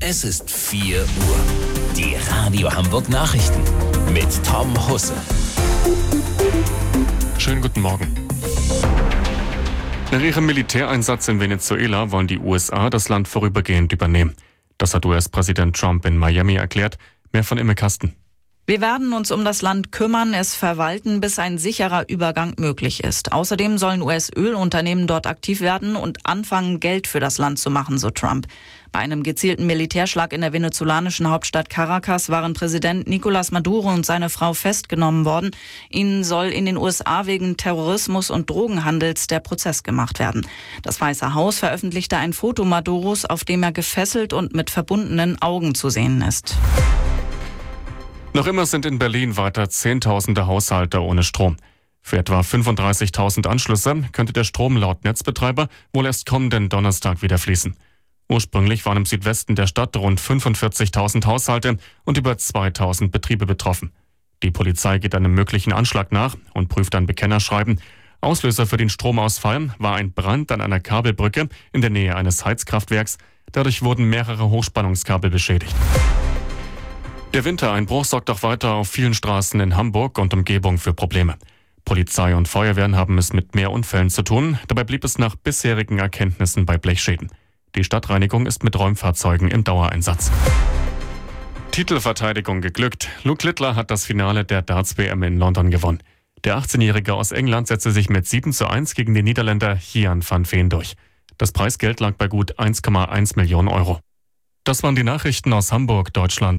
Es ist 4 Uhr. Die Radio Hamburg Nachrichten mit Tom Husse. Schönen guten Morgen. Nach ihrem Militäreinsatz in Venezuela wollen die USA das Land vorübergehend übernehmen. Das hat US-Präsident Trump in Miami erklärt. Mehr von Imme Kasten. Wir werden uns um das Land kümmern, es verwalten, bis ein sicherer Übergang möglich ist. Außerdem sollen US-Ölunternehmen dort aktiv werden und anfangen, Geld für das Land zu machen, so Trump. Bei einem gezielten Militärschlag in der venezolanischen Hauptstadt Caracas waren Präsident Nicolás Maduro und seine Frau festgenommen worden. Ihnen soll in den USA wegen Terrorismus und Drogenhandels der Prozess gemacht werden. Das Weiße Haus veröffentlichte ein Foto Maduros, auf dem er gefesselt und mit verbundenen Augen zu sehen ist. Noch immer sind in Berlin weiter Zehntausende Haushalte ohne Strom. Für etwa 35.000 Anschlüsse könnte der Strom laut Netzbetreiber wohl erst kommenden Donnerstag wieder fließen. Ursprünglich waren im Südwesten der Stadt rund 45.000 Haushalte und über 2.000 Betriebe betroffen. Die Polizei geht einem möglichen Anschlag nach und prüft ein Bekennerschreiben. Auslöser für den Stromausfall war ein Brand an einer Kabelbrücke in der Nähe eines Heizkraftwerks. Dadurch wurden mehrere Hochspannungskabel beschädigt. Der Wintereinbruch sorgt auch weiter auf vielen Straßen in Hamburg und Umgebung für Probleme. Polizei und Feuerwehren haben es mit mehr Unfällen zu tun. Dabei blieb es nach bisherigen Erkenntnissen bei Blechschäden. Die Stadtreinigung ist mit Räumfahrzeugen im Dauereinsatz. Titelverteidigung geglückt. Luke Littler hat das Finale der Darts-WM in London gewonnen. Der 18-Jährige aus England setzte sich mit 7:1 gegen den Niederländer Gian van Veen durch. Das Preisgeld lag bei gut 1,1 Millionen Euro. Das waren die Nachrichten aus Hamburg, Deutschland.